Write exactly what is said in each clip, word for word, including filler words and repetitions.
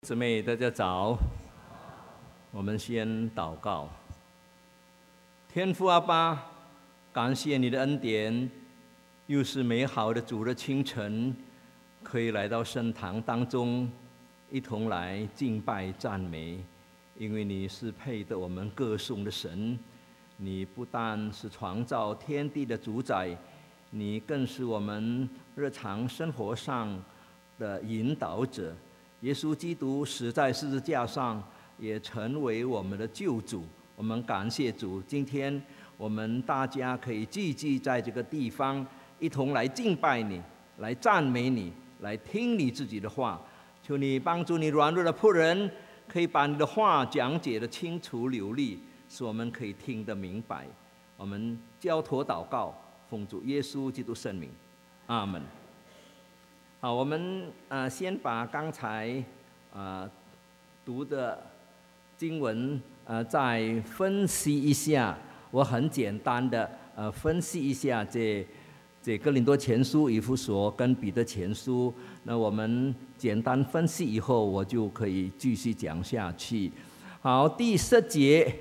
姊妹，大家早。我们先祷告。天父阿爸，感谢你的恩典，又是美好的主的清晨，可以来到圣堂当中，一同来敬拜赞美，因为你是配得我们歌颂的神。你不但是创造天地的主宰，你更是我们日常生活上的引导者。耶稣基督死在十字架上，也成为我们的救主。我们感谢主，今天我们大家可以聚集在这个地方，一同来敬拜你，来赞美你，来听你自己的话。求你帮助你软弱的仆人，可以把你的话讲解得清楚流利，使我们可以听得明白。我们交托祷告，奉主耶稣基督圣名，阿门。好，我们呃先把刚才呃读的经文呃再分析一下。我很简单的呃分析一下这这哥林多前书、以弗所跟彼得前书。那我们简单分析以后，我就可以继续讲下去。好，第十节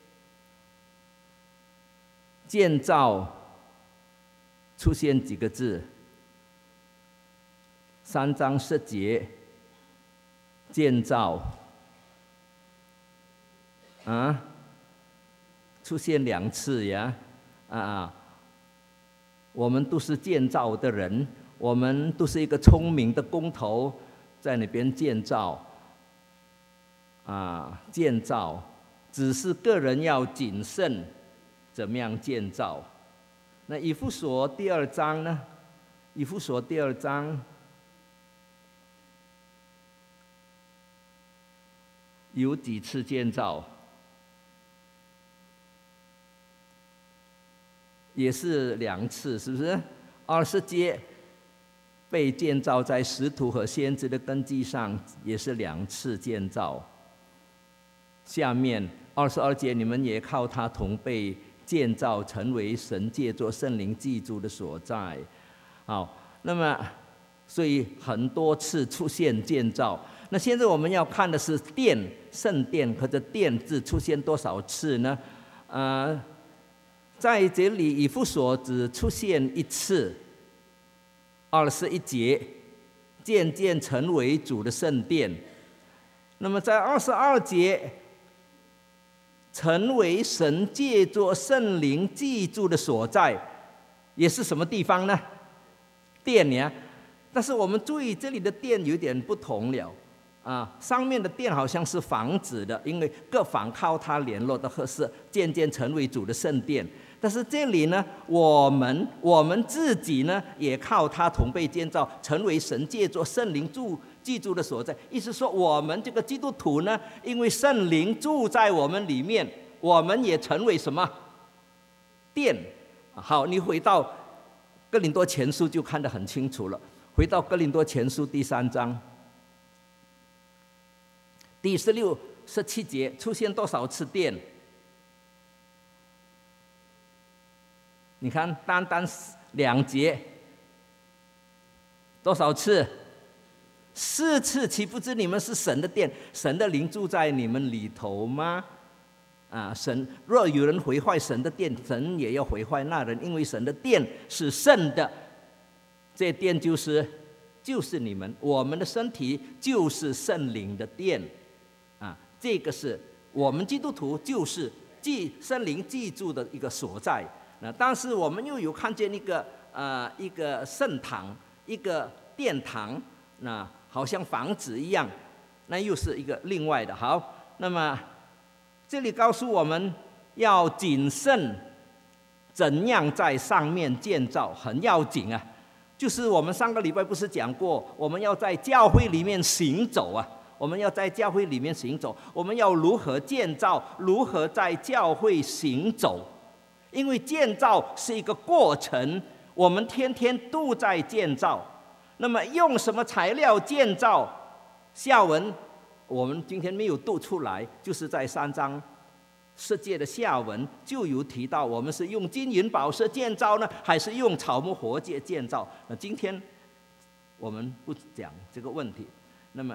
建造出现几个字？三章十节，建造，啊，出现两次呀，啊，我们都是建造的人，我们都是一个聪明的工头，在那边建造，啊，建造，只是个人要谨慎，怎么样建造？那以弗所第二章呢？以弗所第二章。有几次建造？也是两次，是不是？二十节被建造在使徒和先知的根基上，也是两次建造。下面二十二节，你们也靠他同被建造，成为神借着圣灵居住的所在。好，那么所以很多次出现建造。那现在我们要看的是殿，圣殿，可这殿字出现多少次呢？呃，在这里以弗所只出现一次，二十一节，渐渐成为主的圣殿。那么在二十二节，成为神借着圣灵居住的所在，也是什么地方呢？殿呀。但是我们注意这里的殿有点不同了。啊，上面的殿好像是房子的，因为各房靠它联络的合适，渐渐成为主的圣殿。但是这里呢，我们我们自己呢，也靠它同被建造，成为神借着圣灵住居住的所在。意思说，我们这个基督徒呢，因为圣灵住在我们里面，我们也成为什么殿？好，你回到哥林多前书就看得很清楚了。回到哥林多前书第三章。第十六、十七节出现多少次殿？你看，单单两节，多少次？四次，岂不知你们是神的殿，神的灵住在你们里头吗？啊，神若有人毁坏神的殿，神也要毁坏那人，因为神的殿是圣的。这殿就是就是你们，我们的身体就是圣灵的殿。啊，这个是我们基督徒就是记圣灵记住的一个所在。那但是我们又有看见一个呃一个圣堂，一个殿堂，那好像房子一样，那又是一个另外的。好，那么这里告诉我们要谨慎，怎样在上面建造，很要紧啊。就是我们上个礼拜不是讲过，我们要在教会里面行走啊。我们要在教会里面行走，我们要如何建造？如何在教会行走？因为建造是一个过程，我们天天都在建造。那么用什么材料建造？下文我们今天没有读出来，就是在三章十节的下文就有提到，我们是用金银宝石建造呢，还是用草木活结建造？那今天我们不讲这个问题。那么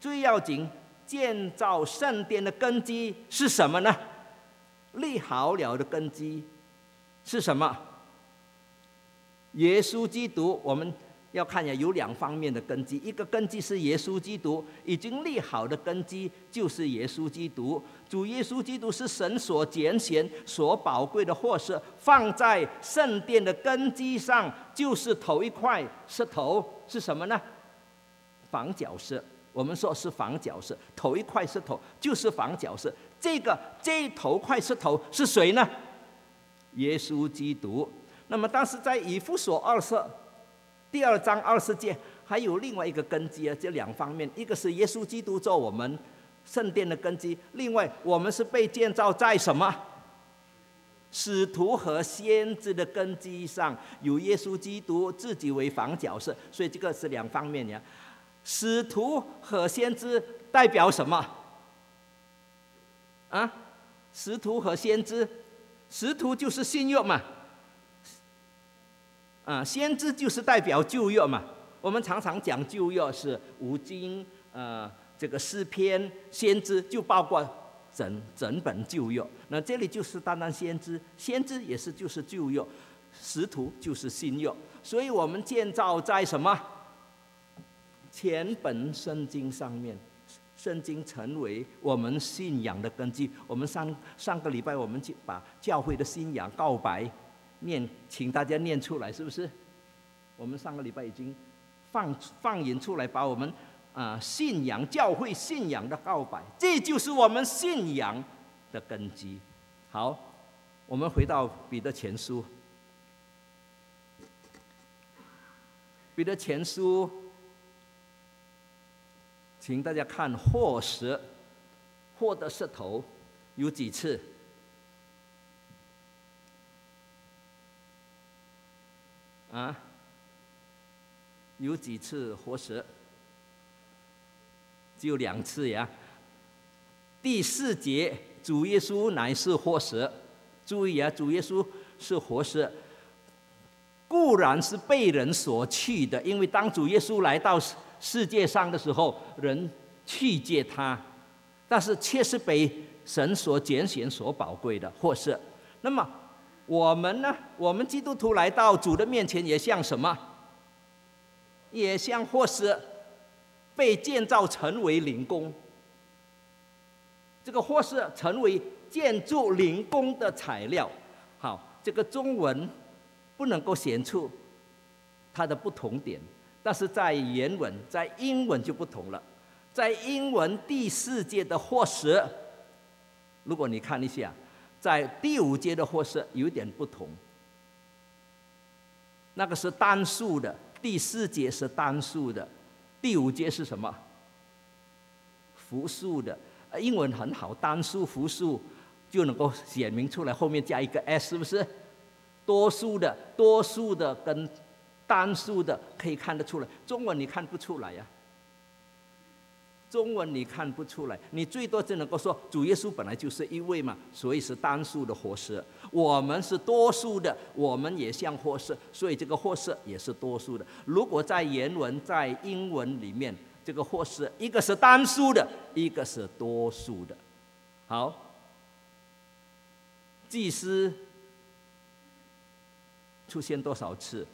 最要紧，建造圣殿的根基是什么呢？立好了的根基是什么？耶稣基督，我们要看呀，有两方面的根基，一个根基是耶稣基督，已经立好的根基就是耶稣基督。主耶稣基督是神所拣选、所宝贵的货色，放在圣殿的根基上，就是头一块石头是什么呢？房角石。我们说是房角石，头一块石头就是房角石。这个这头块石头是谁呢？耶稣基督。那么，但是在以弗所二书第二章二十节，还有另外一个根基啊，这两方面，一个是耶稣基督做我们圣殿的根基，另外我们是被建造在什么？使徒和先知的根基上，有耶稣基督自己为房角石，所以这个是两方面呀。使徒和先知代表什么？啊，使徒和先知，使徒就是新约嘛，啊，先知就是代表旧约嘛。我们常常讲旧约是五经，呃，这个诗篇，先知就包括整整本旧约。那这里就是单单先知，先知也是就是旧约，使徒就是新约。所以我们建造在什么？全本圣经上面，圣经成为我们信仰的根基。我们上上个礼拜我们就把教会的信仰告白念，请大家念出来，是不是？我们上个礼拜已经放放引出来，把我们啊、呃、信仰教会信仰的告白，这就是我们信仰的根基。好，我们回到彼得前书，彼得前书。请大家看或石，或的石头有几次？啊，有几次活石？只有两次呀。第四节，主耶稣乃是活石。注意啊，主耶稣是活石，固然是被人所弃的，因为当主耶稣来到世界上的时候，人弃绝他，但是却是被神所拣选、所宝贵的或是。那么我们呢？我们基督徒来到主的面前，也像什么？也像或是被建造成为灵宫。这个或是成为建筑灵宫的材料。好，这个中文不能够显出它的不同点。但是在原文，在英文就不同了。在英文第四节的或是，如果你看一下，在第五节的或是有点不同。那个是单数的，第四节是单数的，第五节是什么？复数的。英文很好，单数、复数就能够显明出来，后面加一个 s， 是不是？多数的，多数的跟单数的可以看得出来，中文你看不出来呀、啊。中文你看不出来，你最多只能够说主耶稣本来就是一位嘛，所以是单数的活石。我们是多数的，我们也像活石，所以这个活石也是多数的。如果在原文在英文里面，这个活石一个是单数的，一个是多数的。好，祭司出现多少次？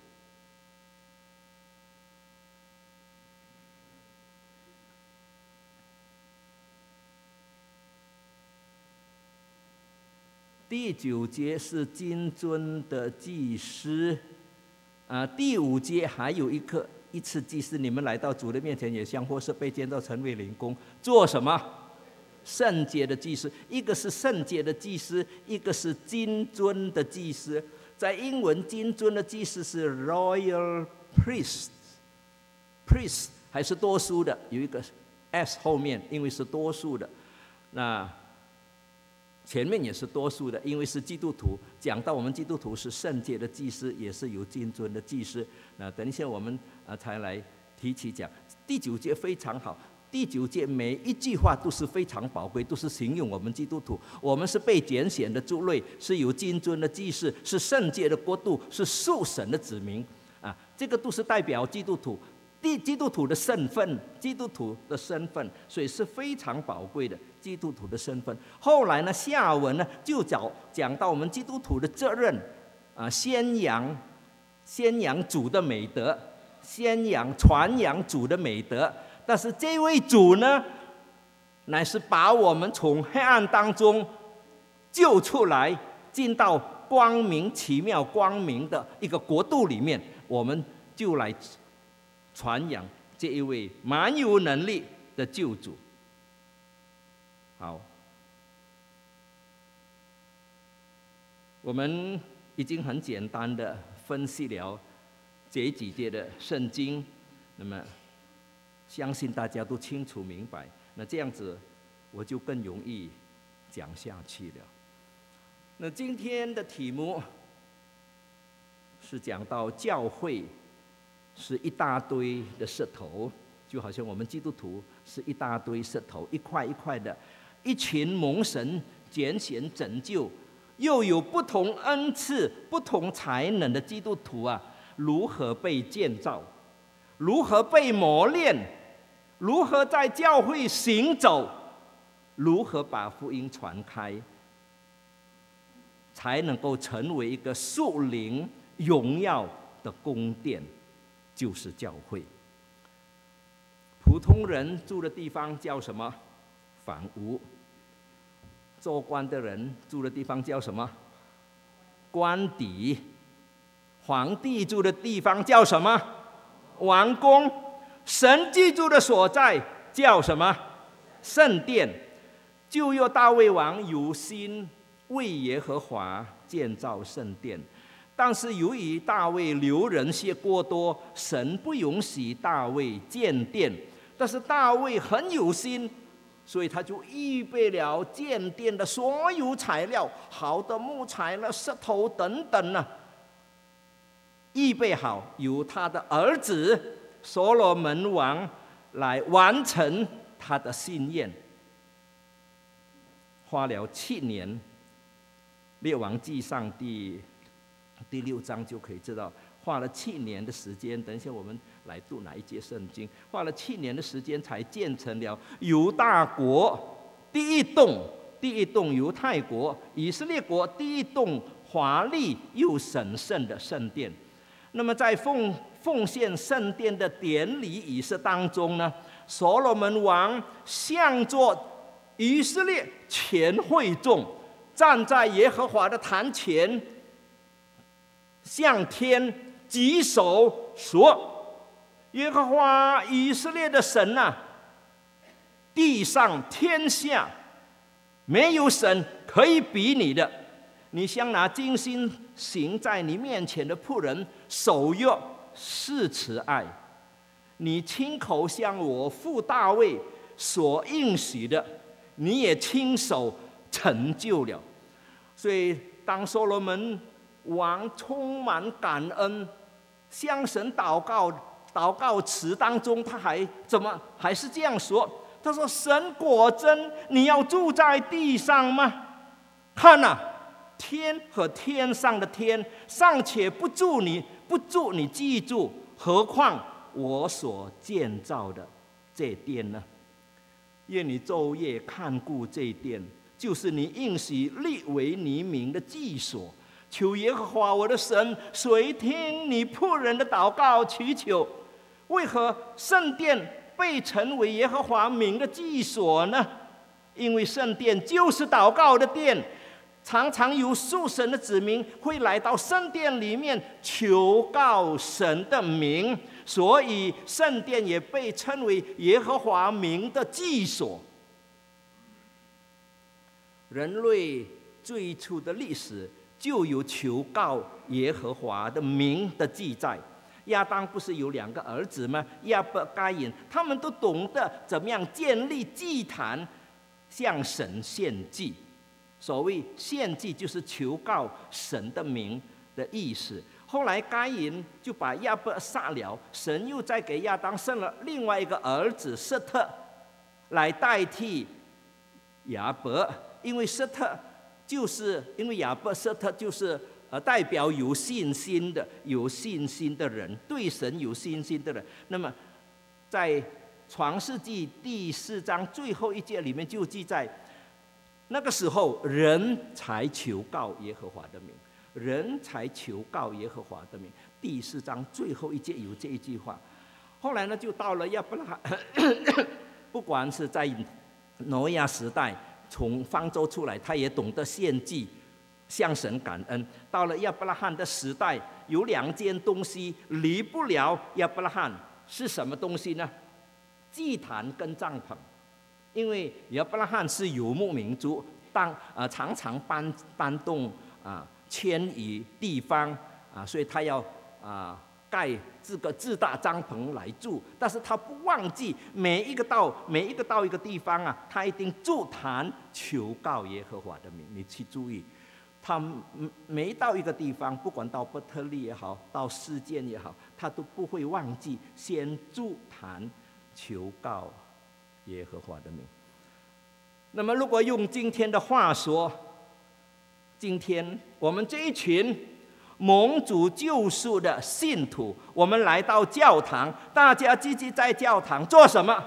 第九节是金尊的祭司，啊，第五节还有一个一次祭司，你们来到主的面前，也像或是被建造成为灵宫，做什么？圣洁的祭司，一个是圣洁的祭司，一个是金尊的祭司。在英文，金尊的祭司是 royal priest，priest 还是多数的，有一个 s 后面，因为是多数的。那前面也是多数的，因为是基督徒。讲到我们基督徒是圣洁的祭司，也是有金尊的祭司。那等一下我们啊才来提起讲。第九节非常好，第九节每一句话都是非常宝贵，都是形容我们基督徒。我们是被拣选的族类，是有金尊的祭司，是圣洁的国度，是属神的子民啊。这个都是代表基督徒。 第基督徒的身份，基督徒的身份，所以是非常宝贵的。基督徒的身份。后来呢，下文呢就讲讲到我们基督徒的责任啊，宣扬宣扬主的美德，宣扬传扬主的美德。但是这位主呢，乃是把我们从黑暗当中救出来，进到光明奇妙光明的一个国度里面，我们就来传扬这一位蛮有能力的救主。好，我们已经很简单的分析了这几节的圣经，那么相信大家都清楚明白，那这样子我就更容易讲下去了。那今天的题目是讲到教会是一大堆的石头，就好像我们基督徒是一大堆石头，一块一块的，一群蒙神拣选拯救，又有不同恩赐、不同才能的基督徒啊，如何被建造，如何被磨练，如何在教会行走，如何把福音传开，才能够成为一个属灵荣耀的宫殿，就是教会。普通人住的地方叫什么？房屋。做官的人住的地方叫什么？官邸。皇帝住的地方叫什么？王宫。神居住的所在叫什么？圣殿。旧约大卫王有心为耶和华建造圣殿，但是由于大卫流人血过多，神不允许大卫建殿。但是大卫很有心，所以他就预备了建殿的所有材料，好的木材了、石头等等呢，预备好，由他的儿子所罗门王来完成他的心愿。花了七年，列王纪上第第六章就可以知道，花了七年的时间。等一下我们来读哪一节圣经？花了七年的时间才建成了犹大国第一栋第一栋犹太国以色列国第一栋华丽又神圣的圣殿。那么在奉奉献圣殿的典礼仪式当中呢，所罗门王向着以色列全会众站在耶和华的坛前，向天举手说：耶和华以色列的神啊，地上天下没有神可以比你的。你向那精心行在你面前的仆人守约是慈爱，你亲口向我父大卫所应许的，你也亲手成就了。所以当所罗门王充满感恩，向神祷告，祷告词当中他还怎么还是这样说？他说：神果真你要住在地上吗？看啊，天和天上的天尚且不住你不住你记住，何况我所建造的这殿呢？愿你昼夜看顾这殿，就是你应许立为你名的居所。求耶和华我的神垂听你仆人的祷告祈求。为何圣殿被称为耶和华名的居所呢？因为圣殿就是祷告的殿，常常有属神的子民会来到圣殿里面求告神的名，所以圣殿也被称为耶和华名的居所。人类最初的历史就有求告耶和华的名的记载。亚当不是有两个儿子吗？亚伯、该隐，他们都懂得怎么样建立祭坛，向神献祭。所谓献祭，就是求告神的名的意思。后来该隐就把亚伯杀了，神又再给亚当生了另外一个儿子瑟特，来代替亚伯。因为瑟特就是因为亚伯瑟特就是呃代表有信心的有信心的人，对神有信心的人。那么在创世纪第四章最后一节里面就记载，那个时候人才求告耶和华的名，人才求告耶和华的名。第四章最后一节有这一句话。后来呢，就到了亚伯拉罕，不管是在挪亚时代从方舟出来，他也懂得献祭，向神感恩。到了亚伯拉罕的时代，有两件东西离不了亚伯拉罕，是什么东西呢？祭坛跟帐篷。因为亚伯拉罕是游牧民族，当呃常常搬搬动啊迁移地方啊，所以他要啊盖这个自大帐篷来住，但是他不忘记每一个到每一个到一个地方啊，他一定筑坛求告耶和华的名。你去注意，他每到一个地方，不管到伯特利也好，到示剑也好，他都不会忘记先筑坛求告耶和华的名。那么，如果用今天的话说，今天我们这一群蒙主救赎的信徒，我们来到教堂，大家聚集在教堂做什么？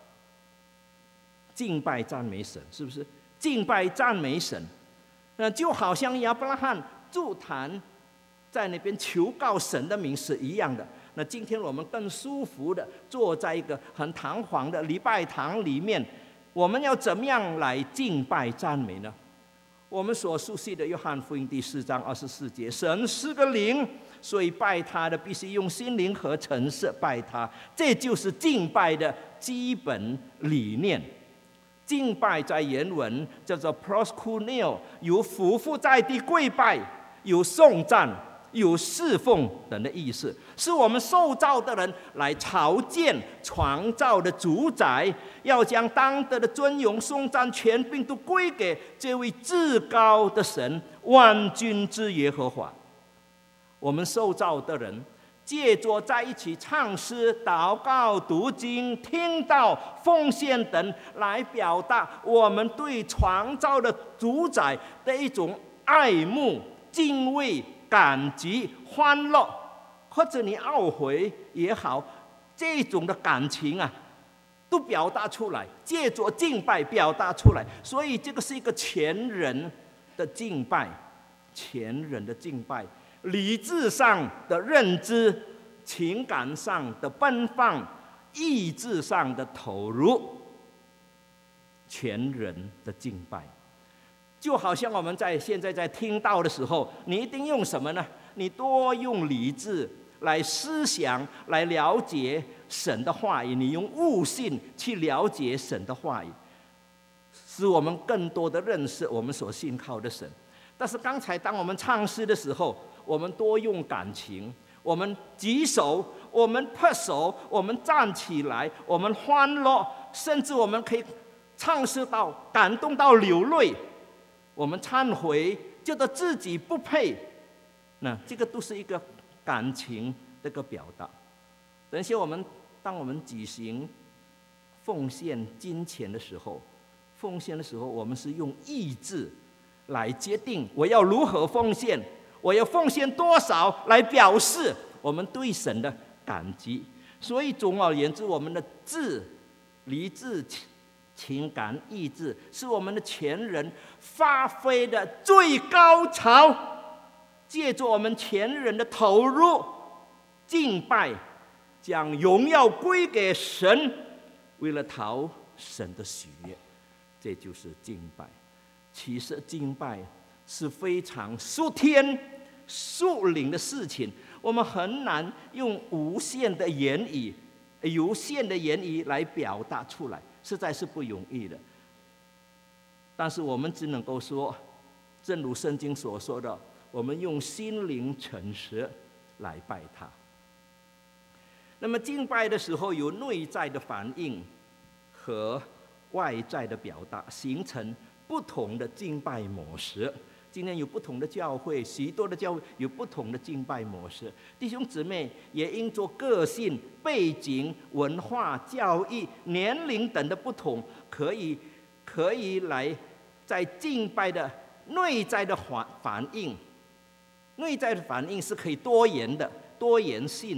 敬拜赞美神，是不是？敬拜赞美神，那就好像亚伯拉罕筑坛在那边求告神的名是一样的。那今天我们更舒服的坐在一个很堂皇的礼拜堂里面，我们要怎么样来敬拜赞美呢？我们所熟悉的约翰福音第四章二十四节，神是个灵，所以拜他的必须用心灵和诚实拜他，这就是敬拜的基本理念。敬拜在原文叫做 proskuneo， 有匍匐在地跪拜，有颂赞，有侍奉等的意思，是我们受造的人来朝见创造的主宰，要将当得的尊荣、颂赞、权柄都归给这位至高的神，万军之耶和华。我们受造的人借着在一起唱诗、祷告、读经、听到、奉献等，来表达我们对创造的主宰的一种爱慕、敬畏、感激、欢乐，或者你懊悔也好，这种的感情啊，都表达出来，借着敬拜表达出来。所以这个是一个全人的敬拜，全人的敬拜，理智上的认知，情感上的奔放，意志上的投入，全人的敬拜。就好像我们在现在在听到的时候，你一定用什么呢？你多用理智来思想，来了解神的话语，你用悟性去了解神的话语，使我们更多的认识我们所信靠的神。但是刚才当我们唱诗的时候，我们多用感情，我们举手，我们拍手，我们站起来，我们欢乐，甚至我们可以唱诗到感动到流泪，我们忏悔，觉得自己不配，那这个都是一个感情的一个表达。等一下我们当我们举行奉献金钱的时候，奉献的时候，我们是用意志来决定我要如何奉献，我要奉献多少，来表示我们对神的感激。所以总而言之，我们的智、理智、情感、意志是我们的全人发挥的最高潮。借助我们全人的投入敬拜，将荣耀归给神，为了讨神的喜悦，这就是敬拜。其实敬拜是非常属天、属灵的事情，我们很难用无限的言语、有限的言语来表达出来，实在是不容易的。但是我们只能够说，正如圣经所说的，我们用心灵诚实来拜他。那么敬拜的时候，有内在的反应和外在的表达，形成不同的敬拜模式。今天有不同的教会，许多的教会有不同的敬拜模式。弟兄姊妹也因着个性、背景、文化、教育、年龄等的不同，可以可以来在敬拜的内在的反应。内在的反应是可以多元的、多元性的。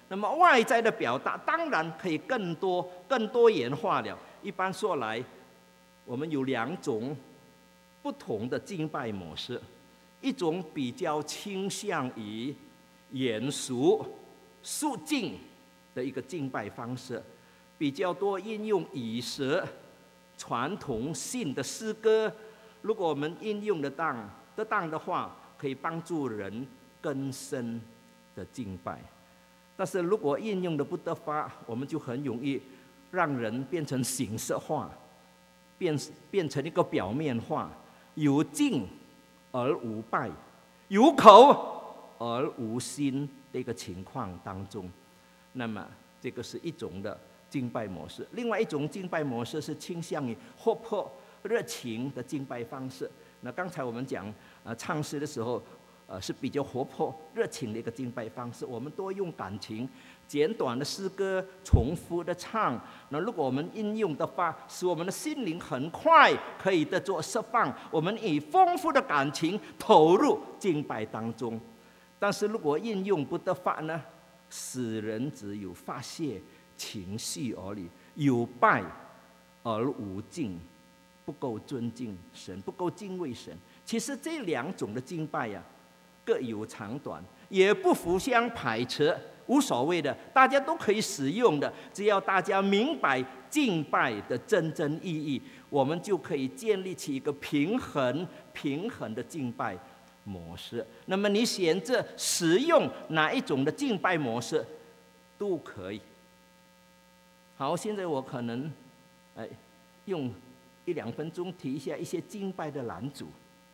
那么外在的表达当然可以更多、更多元化了。一般说来，我们有两种不同的敬拜模式，一种比较倾向于严肃、肃静的一个敬拜方式，比较多应用仪式、传统性的诗歌。如果我们应用得当、得当的话，可以帮助人更深的敬拜。但是如果应用的不得法，我们就很容易让人变成形式化，变变成一个表面化，有敬而无拜，有口而无心的一个情况当中。那么这个是一种的敬拜模式。另外一种敬拜模式是倾向于活泼热情的敬拜方式。那刚才我们讲呃唱诗的时候，呃是比较活泼热情的一个敬拜方式。我们多用感情，简短的诗歌，重复的唱。那如果我们应用的话，使我们的心灵很快可以得做释放。我们以丰富的感情投入敬拜当中。但是如果应用不得法呢，使人只有发泄情绪而已，有拜而无敬，不够尊敬神，不够敬畏神。其实这两种的敬拜呀、啊，各有长短，也不互相排斥，无所谓的，大家都可以使用的。只要大家明白敬拜的真正意义，我们就可以建立起一个平衡、平衡的敬拜模式。那么你选择使用哪一种的敬拜模式，都可以。好，现在我可能，哎，用一两分钟提一下一些敬拜的拦阻。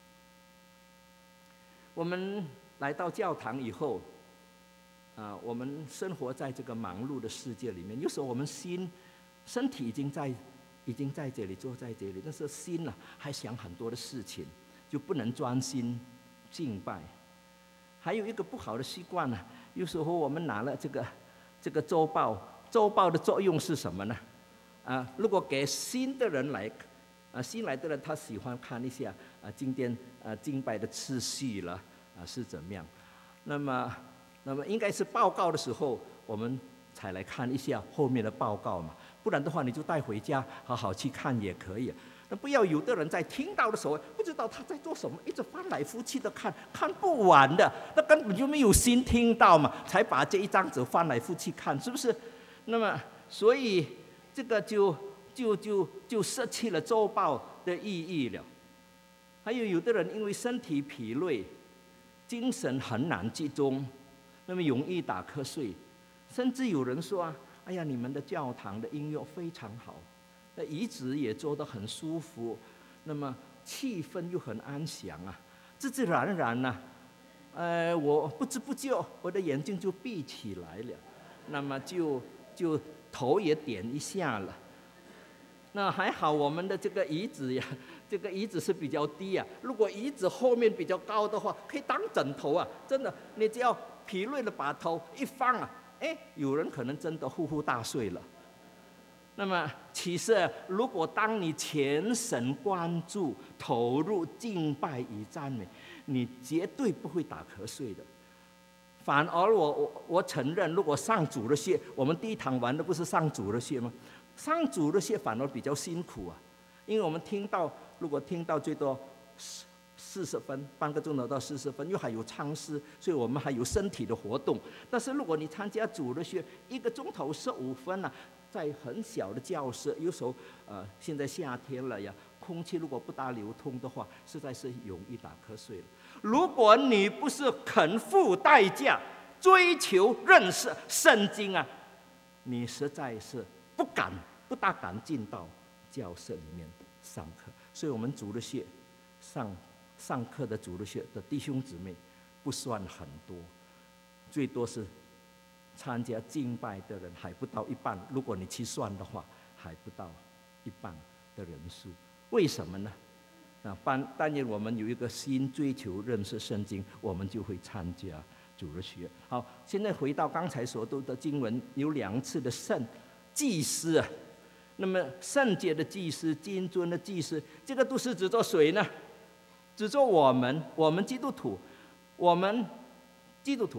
我们来到教堂以后，啊，我们生活在这个忙碌的世界里面，有时候我们心、身体已经在、已经在这里坐在这里，但是心呢、啊、还想很多的事情，就不能专心敬拜。还有一个不好的习惯呢，有时候我们拿了这个这个周报，周报的作用是什么呢？啊，如果给新的人来，啊，新来的人他喜欢看一下啊，今天啊敬拜的次序了啊是怎么样？那么，那么应该是报告的时候，我们才来看一下后面的报告嘛。不然的话，你就带回家好好去看也可以。那不要有的人在听到的时候不知道他在做什么，一直翻来覆去的看，看不完的，那根本就没有心听到嘛，才把这一张纸翻来覆去看，是不是？那么，所以这个就就就就失去了周报的意义了。还有有的人因为身体疲累，精神很难集中，那么容易打瞌睡，甚至有人说啊，哎呀，你们的教堂的音乐非常好。那椅子也坐得很舒服，那么气氛又很安详啊，自自然然呢、啊，呃，我不知不觉我的眼睛就闭起来了，那么就就头也点一下了。那还好，我们的这个椅子呀，这个椅子是比较低啊。如果椅子后面比较高的话，可以当枕头啊！真的，你只要疲累的把头一放啊，哎，有人可能真的呼呼大睡了。那么，其实如果当你全神贯注、投入敬拜与赞美，你绝对不会打瞌睡的。反而我我我承认，如果上主日学，我们第一堂玩的不是上主日学吗？上主日学反而比较辛苦啊，因为我们听到，如果听到最多四四十分，半个钟头到四十分，又还有唱诗，所以我们还有身体的活动。但是如果你参加主日学，一个钟头十五分啊。在很小的教室，有时候呃，现在夏天了呀，空气如果不大流通的话，实在是容易打瞌睡了。如果你不是肯付代价追求认识圣经啊，你实在是不敢、不大敢进到教室里面上课。所以我们主日学上上课的主日学的弟兄姊妹不算很多，最多是。参加敬拜的人还不到一半，如果你去算的话，还不到一半的人数。为什么呢？啊，但但愿我们有一个心追求认识圣经，我们就会参加主日学。好，现在回到刚才所读的经文，有两次的圣祭司啊。那么圣洁的祭司、金尊的祭司，这个都是指着谁呢？指着我们，我们基督徒，我们基督徒。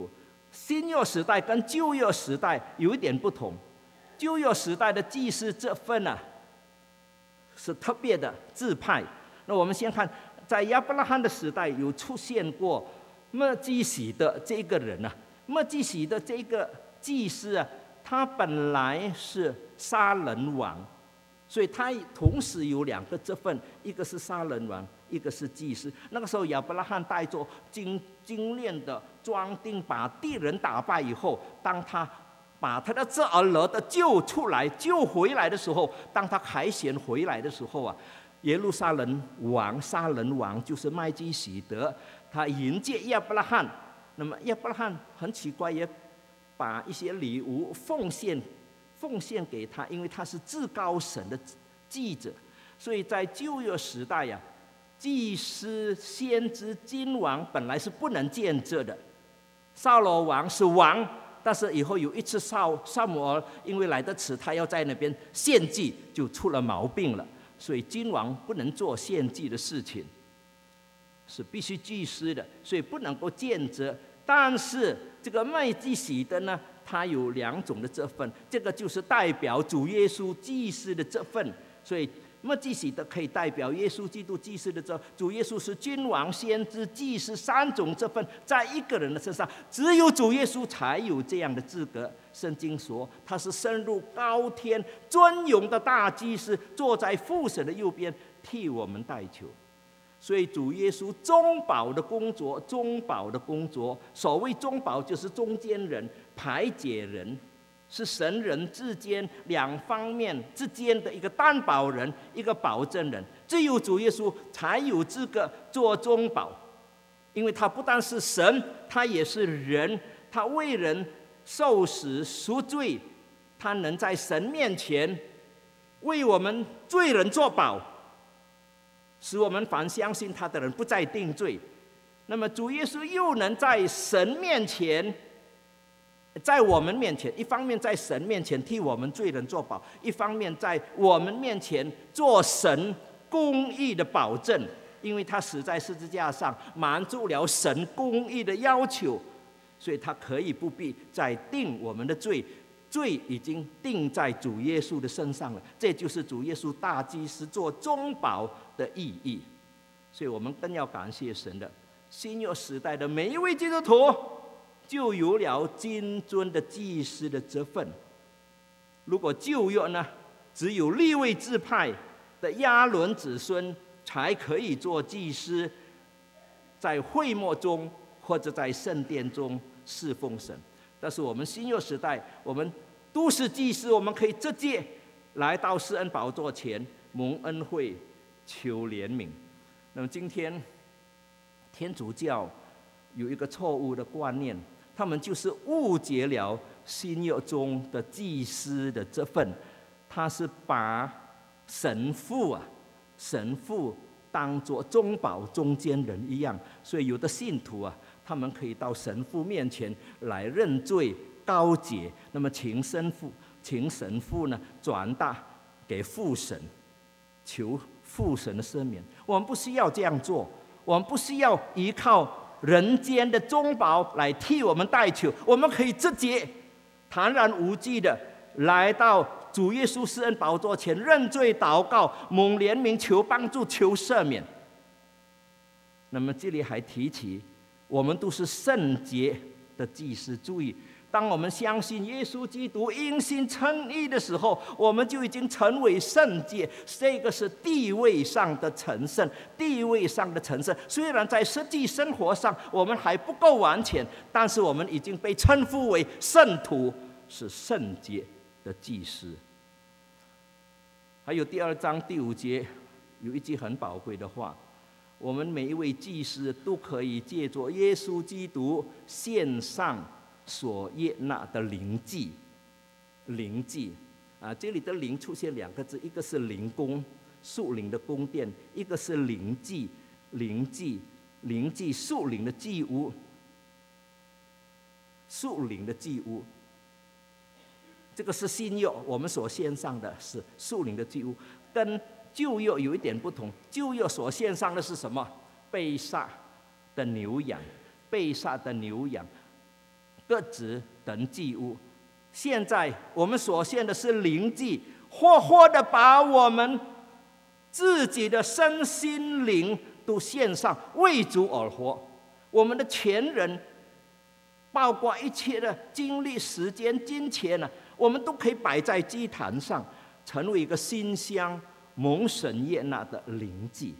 新约时代跟旧约时代有一点不同。旧约时代的祭司这份啊，是特别的支派。那我们先看，在亚伯拉罕的时代有出现过麦基洗德这个人啊，麦基洗德这个祭司啊，他本来是杀人王，所以他同时有两个职分，一个是杀人王，一个是祭司。那个时候亚伯拉罕带着精精炼的装订，把敌人打败以后，当他把他的这儿子的救出来、救回来的时候，当他凯旋回来的时候啊，耶路撒冷王、杀人王就是麦基洗德，他迎接亚伯拉罕。那么亚伯拉罕很奇怪，也把一些礼物奉献奉献给他，因为他是至高神的祭者。所以在旧约时代呀、啊，祭司、先知、君王本来是不能见这的。扫罗王是王。但是以后有一次撒撒母耳因为来得迟，他要在那边献祭，就出了毛病了。所以君王不能做献祭的事情，是必须祭司的，所以不能够见责。但是这个麦基洗德呢，他有两种的这份，这个就是代表主耶稣祭司的这份，所以麦基洗德可以代表耶稣基督祭司的这，主耶稣是君王、先知、祭司三种这份，在一个人的身上，只有主耶稣才有这样的资格。圣经说他是升入高天尊荣的大祭司，坐在父神的右边，替我们代求。所以主耶稣中保的工作，中保的工作，所谓中保就是中间人、排解人。是神人之间两方面之间的一个担保人，一个保证人。只有主耶稣才有资格做中保，因为他不但是神，他也是人，他为人受死赎罪，他能在神面前为我们罪人作保，使我们凡相信他的人不再定罪。那么主耶稣又能在神面前，在我们面前，一方面在神面前替我们罪人作保，一方面在我们面前做神公义的保证，因为他死在十字架上，满足了神公义的要求，所以他可以不必再定我们的罪，罪已经定在主耶稣的身上了。这就是主耶稣大祭司做中保的意义。所以我们更要感谢神的，新约时代的每一位基督徒就有了君尊的祭司的职分。如果旧约呢，只有利未支派的亚伦子孙才可以做祭司，在会幕中或者在圣殿中侍奉神。但是我们新约时代，我们都是祭司，我们可以直接来到施恩宝座前蒙恩惠、求怜悯。那么今天天主教有一个错误的观念，他们就是误解了新约中的祭司的这份，他是把神父啊，神父当作中保中间人一样，所以有的信徒啊，他们可以到神父面前来认罪告解，那么请神父，请神父呢转达给父神，求父神的赦免。我们不需要这样做，我们不需要依靠人间的中保来替我们代求，我们可以直接坦然无惧的来到主耶稣施恩宝座前认罪祷告，蒙怜悯，求帮助，求赦免。那么这里还提起，我们都是圣洁的祭司。注意，当我们相信耶稣基督因信称义的时候，我们就已经成为圣洁。这个是地位上的成圣，地位上的成圣。虽然在实际生活上我们还不够完全，但是我们已经被称呼为圣徒，是圣洁的祭司。还有第二章第五节有一句很宝贵的话，我们每一位祭司都可以借着耶稣基督献上所悦纳的灵祭。灵祭啊，这里的灵出现两个字，一个是灵宫，属灵的宫殿；一个是灵祭，灵祭，灵祭，属灵的祭物，属灵的祭物。这个是新约我们所献上的是属灵的祭物，跟旧约有一点不同。旧约所献上的是什么？被杀的牛羊，被杀的牛羊。 鸽子等祭物。现在我们所献的是灵祭，活活的把我们自己的身心灵都献上，为主而活。我们的全人，包括一切的精力、时间、金钱呢、啊，我们都可以摆在祭坛上，成为一个馨香蒙神悦纳的灵祭。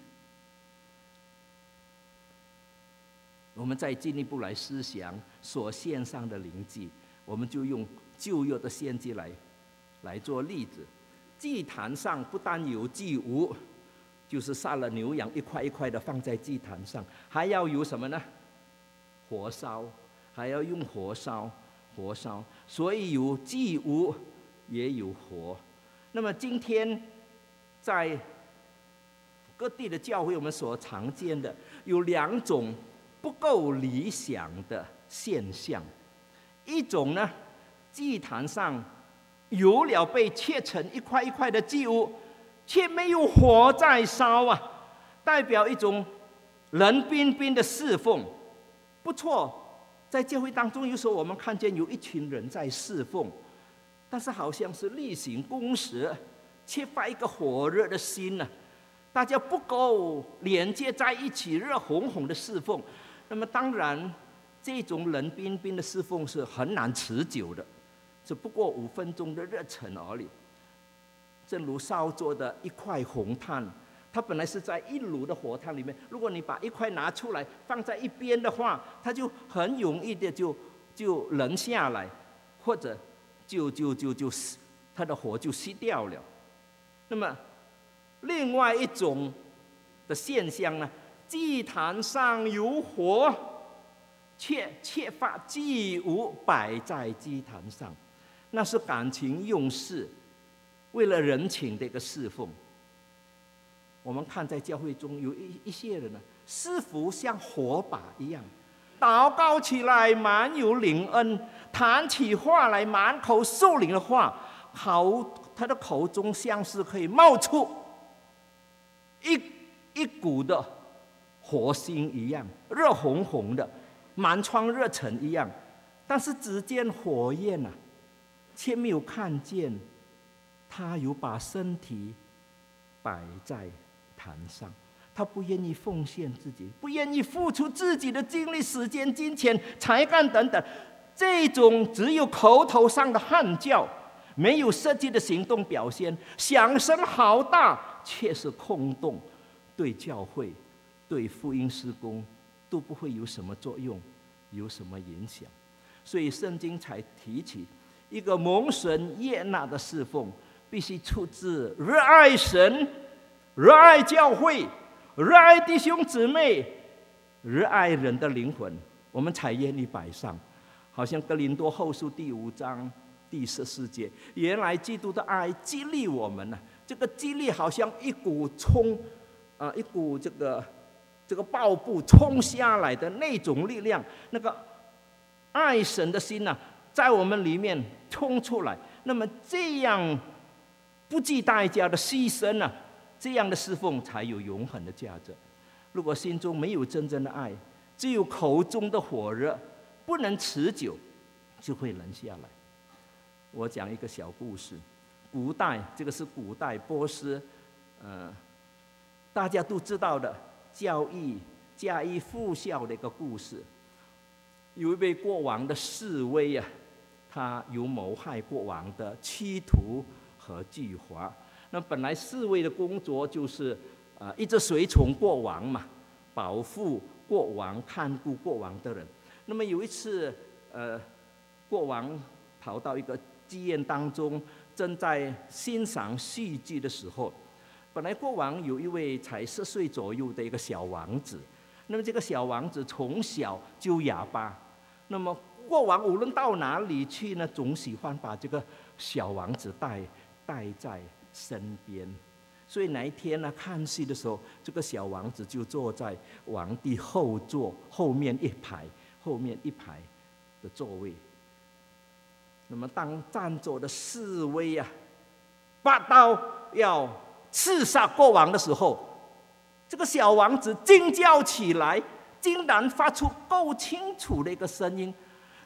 我们再进一步来思想所献上的灵祭，我们就用旧约的献祭来来做例子。祭坛上不但有祭物，就是杀了牛羊一块一块的放在祭坛上，还要有什么呢？火烧，还要用火烧，火烧。所以有祭物，也有火。那么今天在各地的教会，我们所常见的有两种不够理想的现象。一种呢，祭坛上有了被切成一块一块的祭物，却没有火在烧啊，代表一种冷冰冰的侍奉。不错，在教会当中，有时候我们看见有一群人在侍奉，但是好像是例行公事，缺乏一个火热的心呢、啊。大家不够连接在一起，热烘烘的侍奉。那么当然，这种冷冰冰的侍奉是很难持久的，只不过五分钟的热忱而已。正如烧做的一块红炭，它本来是在一炉的火炭里面，如果你把一块拿出来放在一边的话，它就很容易的就就冷下来，或者就就就就它的火就熄掉了。那么另外一种的现象呢，祭坛上有火，却缺乏祭物摆在祭坛上，那是感情用事，为了人情的一个侍奉。我们看在教会中有一一些人呢，似乎像火把一样，祷告起来满有灵恩，谈起话来满口受灵的话，口他的口中像是可以冒出一一股的火星一样，热烘烘的，满窗热忱一样。但是只见火焰啊，却没有看见他有把身体摆在坛上。他不愿意奉献自己，不愿意付出自己的精力、时间、金钱、才干等等。这种只有口头上的喊叫，没有实际的行动表现，响声好大，却是空洞，对教会、对福音事工都不会有什么作用，有什么影响。所以圣经才提起，一个蒙神悦纳的侍奉，必须出自热爱神、热爱教会、热爱弟兄姊妹、热爱人的灵魂，我们才愿意摆上。好像哥林多后书第五章第十四节，原来基督的爱激励我们呢、啊。这个激励好像一股冲，啊、呃，一股这个这个暴步冲下来的那种力量，那个爱神的心呢、啊，在我们里面冲出来。那么这样不计代价的牺牲呢、啊，这样的侍奉才有永恒的价值。如果心中没有真正的爱，只有口中的火热，不能持久，就会冷下来。我讲一个小故事。古代，这个是古代波斯，呃，大家都知道的教义家喻户晓的一个故事。有一位国王的侍卫啊，他有谋害国王的企图和计划。那本来侍卫的工作就是啊、呃，一直随从国王嘛，保护国王、看顾国王的人。那么有一次，呃，国王跑到一个妓院当中，正在欣赏戏剧的时候，本来国王有一位才十岁左右的一个小王子。那么这个小王子从小就哑巴，那么国王无论到哪里去呢，总喜欢把这个小王子带带在身边。所以那一天呢，看戏的时候，这个小王子就坐在皇帝后座后面一排，后面一排的座位。那么当站着的侍卫啊，拔刀要刺杀国王的时候，这个小王子惊叫起来，竟然发出够清楚的一个声音。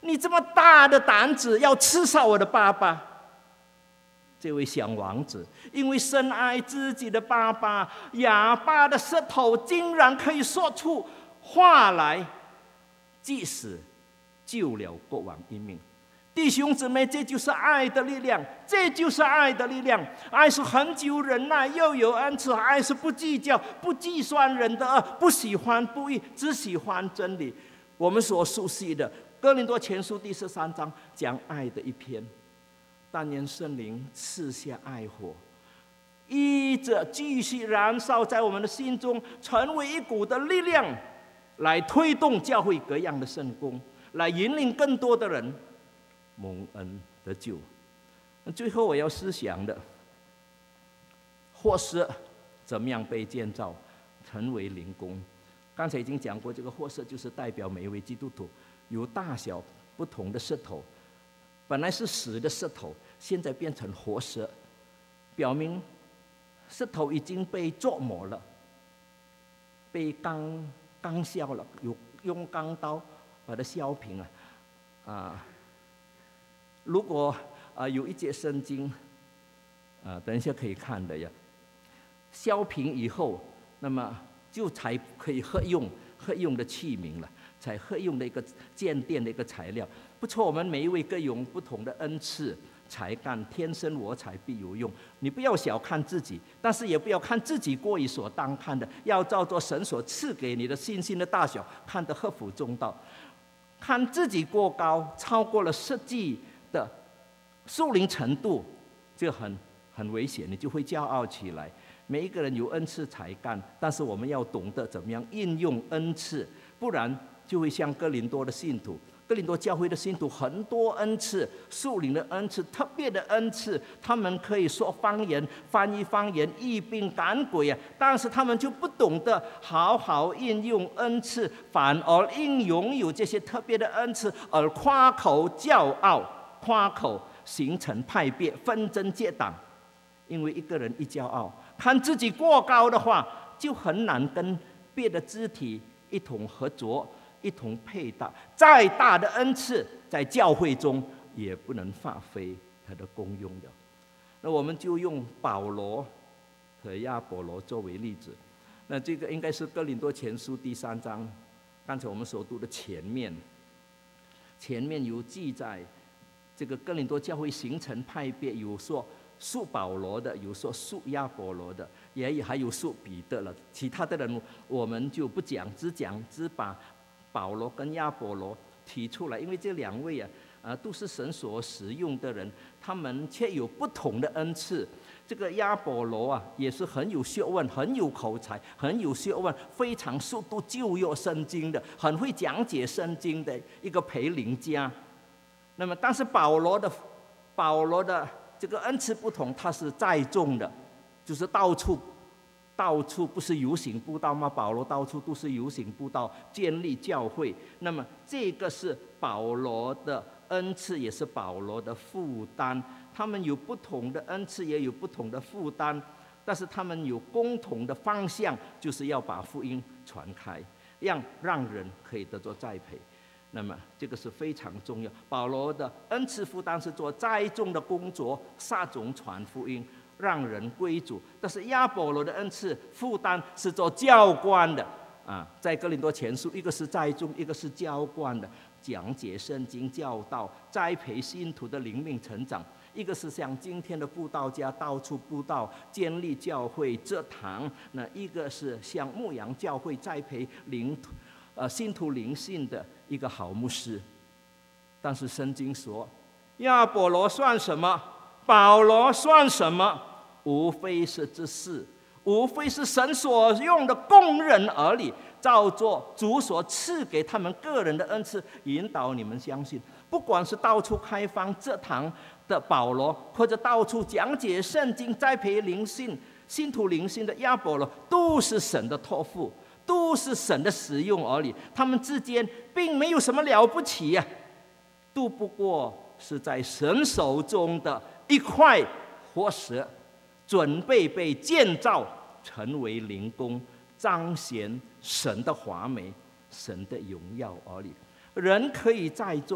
你这么大的胆子要刺杀我的爸爸？这位小王子因为深爱自己的爸爸，哑巴的舌头竟然可以说出话来，即使救了国王一命。弟兄姊妹，这就是爱的力量，这就是爱的力量。爱是恒久忍耐，又有恩慈；爱是不计较、不计算人的恶，不喜欢不义，只喜欢真理。我们所熟悉的《哥林多前书》第十三章讲爱的一篇。但愿圣灵赐下爱火，一直继续燃烧在我们的心中，成为一股的力量，来推动教会各样的圣工，来引领更多的人蒙恩得救。最后我要思想的，或是怎么样被建造成为灵宫。刚才已经讲过，这个或是就是代表每一位基督徒有大小不同的舌头，本来是死的舌头，现在变成活舌，表明舌头已经被琢磨了，被钢钢削了，有用钢刀把它削平了。啊，如果啊有一节圣经，啊等一下可以看的呀，削平以后，那么就才可以合用合用的器皿了，才合用的一个鉴定的一个材料。不错，我们每一位各有不同的恩赐才干，天生我材必有用。你不要小看自己，但是也不要看自己过于所当看的，要照作神所赐给你的信心的大小，看得合乎中道。看自己过高，超过了实际的属灵程度，就很很危险，你就会骄傲起来。每一个人有恩赐才干，但是我们要懂得怎么样应用恩赐，不然就会像哥林多的信徒。哥林多教会的信徒很多恩赐，属灵的恩赐，特别的恩赐，他们可以说方言、翻译方言、医病赶鬼啊，但是他们就不懂得好好应用恩赐，反而因拥有这些特别的恩赐而夸口骄傲，夸口形成派别，纷争结党。因为一个人一骄傲，看自己过高的话，就很难跟别的肢体一同合作，一同配搭。再大的恩赐，在教会中也不能发挥它的功用的。那我们就用保罗和亚保罗作为例子。那这个应该是哥林多前书第三章，刚才我们所读的前面，前面有记载，这个哥林多教会形成派别，有说属保罗的，有说属亚保罗的，也还有属彼得了。其他的人我们就不讲，只讲只把保罗跟亚保罗提出来，因为这两位啊，啊都是神所使用的人，他们却有不同的恩赐。这个亚保罗啊，也是很有学问、很有口才、很有学问，非常熟读旧约圣经的，很会讲解圣经的一个培灵家。那么，但是保罗的保罗的这个恩赐不同，他是载重的，就是到处到处不是游行布道吗？保罗到处都是游行布道，建立教会。那么这个是保罗的恩赐，也是保罗的负担。他们有不同的恩赐，也有不同的负担，但是他们有共同的方向，就是要把福音传开，让让人可以得着栽培。那么这个是非常重要。保罗的恩赐负担是做栽种的工作，撒种传福音，让人归主。但是亚保罗的恩赐负担是做教官的啊，在哥林多前书，一个是栽种，一个是教官的，讲解圣经教导，栽培信徒的灵命成长。一个是像今天的布道家，到处布道，建立教会、遮堂；那一个是像牧羊教会，栽培灵呃信徒灵性的一个好牧师。但是圣经说，亚保罗算什么？保罗算什么？无非是这事，无非是神所用的工人而已，照作主所赐给他们个人的恩赐，引导你们相信。不管是到处开放这堂的保罗，或者到处讲解圣经、栽培灵性、信徒灵性的亚保罗，都是神的托付，都是神的使用而已。他们之间并没有什么了不起呀、啊，都不过是在神手中的一块活石，准备被建造成为灵宫，彰显神的华美、神的荣耀而已。人可以栽种，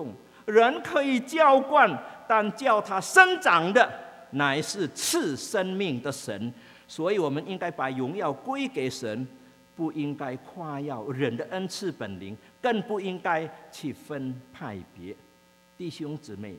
人可以浇灌，但叫它生长的乃是赐生命的神。所以我们应该把荣耀归给神，不应该夸耀人的恩赐本领，更不应该去分派别。弟兄姊妹，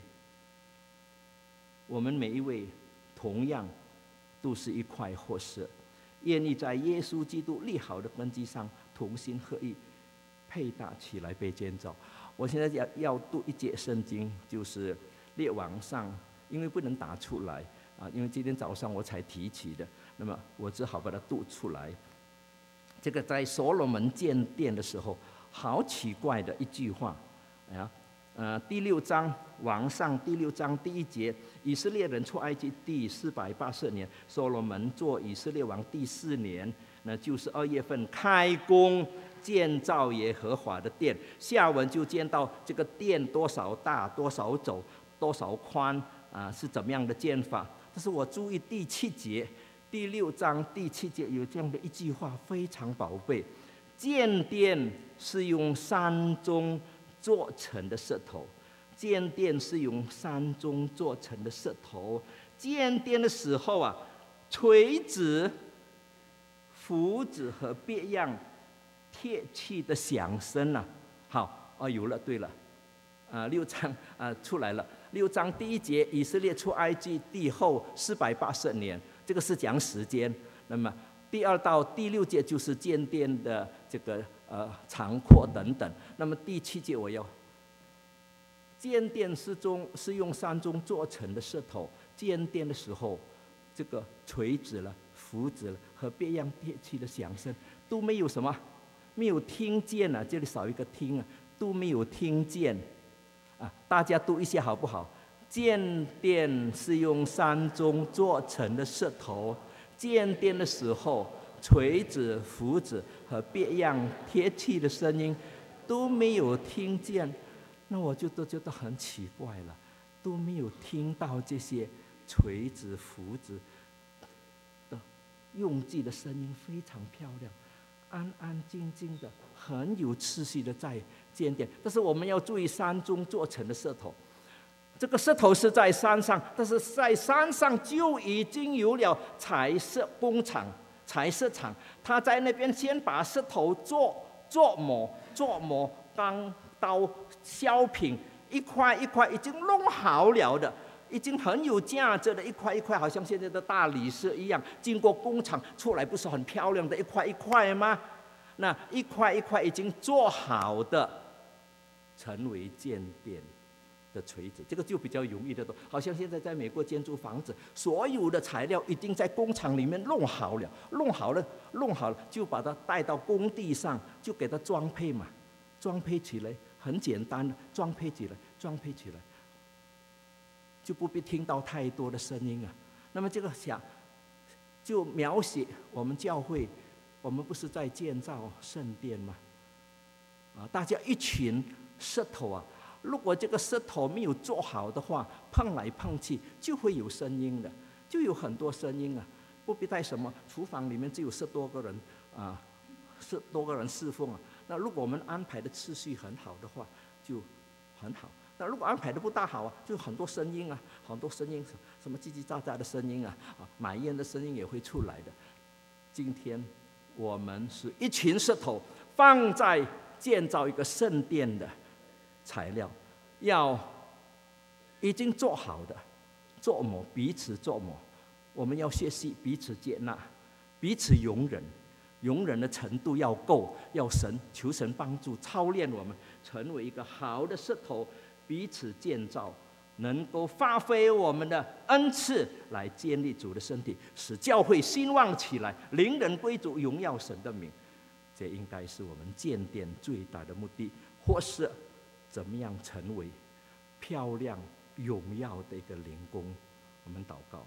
我们每一位同样都是一块活石，愿意在耶稣基督立好的根基上同心合意配搭起来被建造。我现在要要读一节圣经，就是列王上，因为不能打出来啊，因为今天早上我才提起的，那么我只好把它读出来。这个在所罗门建殿的时候，好奇怪的一句话啊，呃，第六章王上第六章第一节，以色列人出埃及第四百八十年，所罗门做以色列王第四年，那就是二月份开工建造耶和华的殿。下文就见到这个殿多少大、多少走、多少宽啊，是怎么样的建法。但是我注意第七节。第六章第七节有这样的一句话，非常宝贝：建殿是用山中做成的石头，建殿是用山中做成的石头。建殿的时候啊，锤子、斧子和别样铁器的响声啊，好哦，有了，对了，啊，六章啊出来了。六章第一节，以色列出埃及地后四百八十年。这个是讲时间，那么第二到第六节就是建殿的这个呃长阔等等。那么第七节我要，建殿是中是用山中做成的石头，建殿的时候，这个锤子了、斧子了和别样铁器的响声都没有什么，没有听见啊，这里少一个听啊，都没有听见啊，大家读一下好不好？建殿是用山中做成的石头，建殿的时候，锤子、斧子和别样铁器的声音都没有听见，那我就都觉得很奇怪了，都没有听到这些锤子、斧子的用具的声音，非常漂亮，安安静静的，很有秩序的在建殿。但是我们要注意，山中做成的石头。这个石头是在山上，但是在山上就已经有了彩色工厂、彩色厂。他在那边先把石头做做模、做模、钢刀、削品，一块一块已经弄好了的，已经很有价值的一块一块，好像现在的大理石一样，经过工厂出来，不是很漂亮的一块一块吗？那一块一块已经做好的，成为建殿的锤子，这个就比较容易的多。好像现在在美国建筑房子，所有的材料已经在工厂里面弄好了，弄好了，弄好了，就把它带到工地上，就给它装配嘛，装配起来很简单的，装配起来，装配起来，就不必听到太多的声音啊。那么这个想就描写我们教会，我们不是在建造圣殿吗？啊，大家一群石头啊。如果这个石头没有做好的话，碰来碰去就会有声音的，就有很多声音啊！不必带什么，厨房里面只有十多个人啊，十多个人侍奉啊。那如果我们安排的次序很好的话，就很好。那如果安排的不大好啊，就很多声音啊，很多声音，什么叽叽喳喳的声音啊，啊，买烟的声音也会出来的。今天我们是一群石头放在建造一个圣殿的材料，要已经做好的，做模，彼此做模。我们要学习彼此接纳，彼此容忍，容忍的程度要够，要神求神帮助操练我们，成为一个好的石头，彼此建造，能够发挥我们的恩赐来建立主的身体，使教会兴旺起来，灵人归主，荣耀神的名。这应该是我们建殿最大的目的，或是怎么样成为漂亮荣耀的一个灵宫。我们祷告。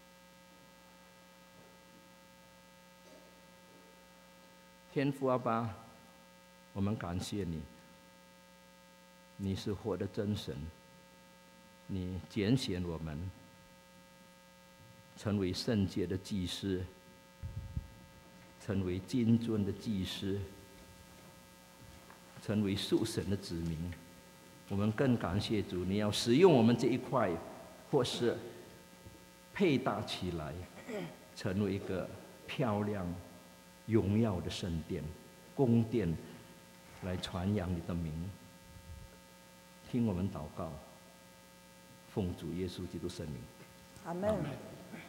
天父阿爸，我们感谢你，你是活的真神，你拣选我们成为圣洁的祭司，成为金尊的祭司，成为属神的子民， 我们更感谢主，你要使用我们这一块，或是配搭起来，成为一个漂亮、荣耀的圣殿、宫殿，来传扬你的名。听我们祷告，奉主耶稣基督圣名， 阿门。